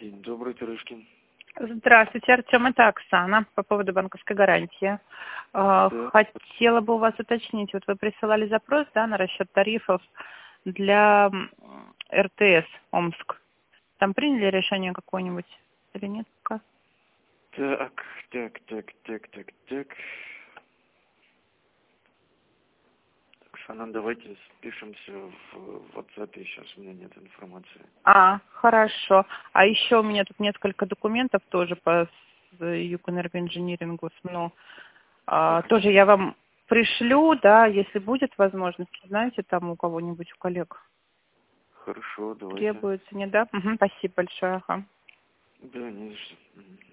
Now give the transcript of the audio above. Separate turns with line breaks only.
День добрый, Тырышкин.
Здравствуйте, Артем, это Оксана по поводу банковской гарантии.
Да.
Хотела бы у вас уточнить, вот вы присылали запрос, да, на расчет тарифов для РТС Омск. Там приняли решение какое-нибудь или нет пока?
Так. Оксана, давайте спишемся в WhatsApp, сейчас у меня нет информации.
Хорошо. А еще у меня тут несколько документов тоже по Югэнергоинжинирингу. Тоже я вам пришлю, да, если будет возможность, знаете, там у кого-нибудь, у коллег
Хорошо, давайте.
требуется, не да? Спасибо большое. Ага.
Да, не за что.